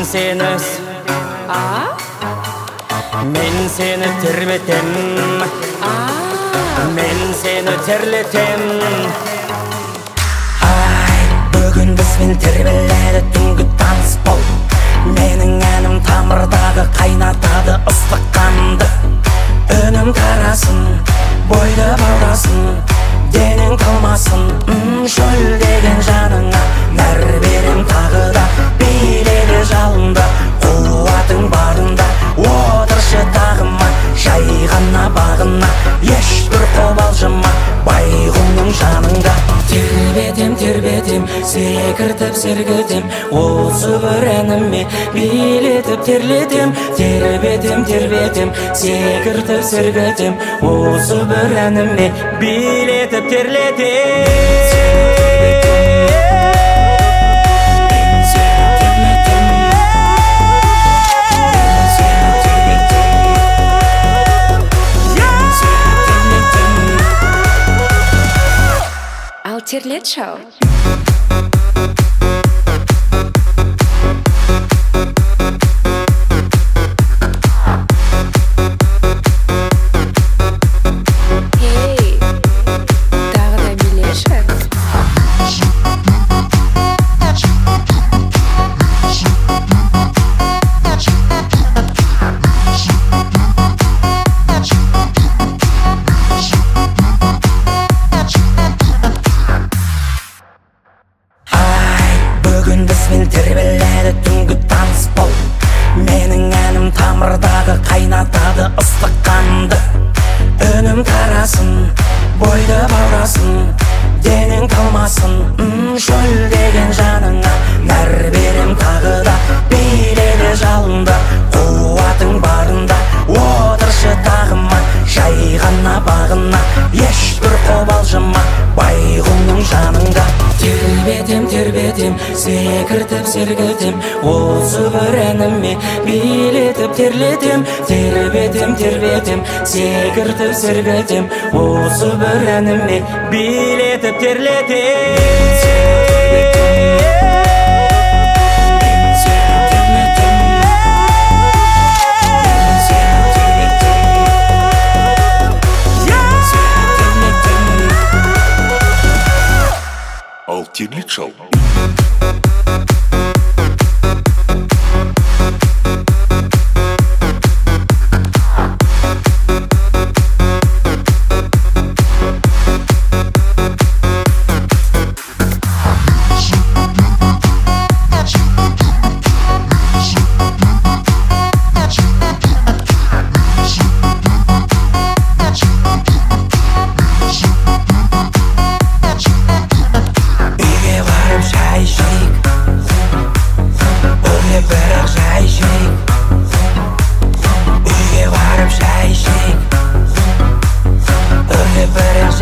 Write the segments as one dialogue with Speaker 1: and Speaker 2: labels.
Speaker 1: Мен сені тербетем, мен сені терлетем. Ай, бүгін бізбен тербеледі түнгі танысбол. Менің әнім тамырдағы қайнатады ыстық қанды. Үнім тарасын, бойды баурасын, денең талмасын. Шөлдеген жаныңа нәр берем тағы да. Биледі жалында, қуатың барында. Отыршы тағыма, жай ғана бағына. Ешбір қобалжыма, байғұмның жаныңда. Тербетем, тербетем, секіртіп сергітем. Осы бір әніме билетіп терлетем. Тербетем, тербетем, секіртіп сергітем. Осы бір әніме билетіп терлетем.
Speaker 2: Терлет шоу.
Speaker 1: Тербеледі түнгі танысбол. Менің әнім тамырдағы қайнатады ыстық қанды. Үнім тарасын, бойды баурасын, денең талмасын. Шөлдеген жаныңа нәр берем тағы да. Биледі жалында, қуатың барында. Отыршы тағыма, жай ғана бағына. Ешбір қобалжыма, байғұмның жаныңда. Тербетем, тербетем, секіртіп сергітем. Осы бір әніме билетіп терлетем. Тербетем, тербетем, секіртіп сергітем. Осы бір әніме билетіп терлетем.
Speaker 3: Терлет шоу.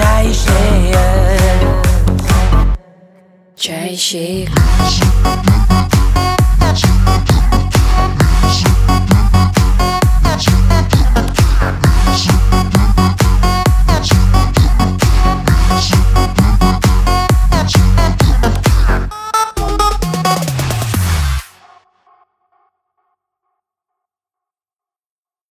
Speaker 2: Чайщик.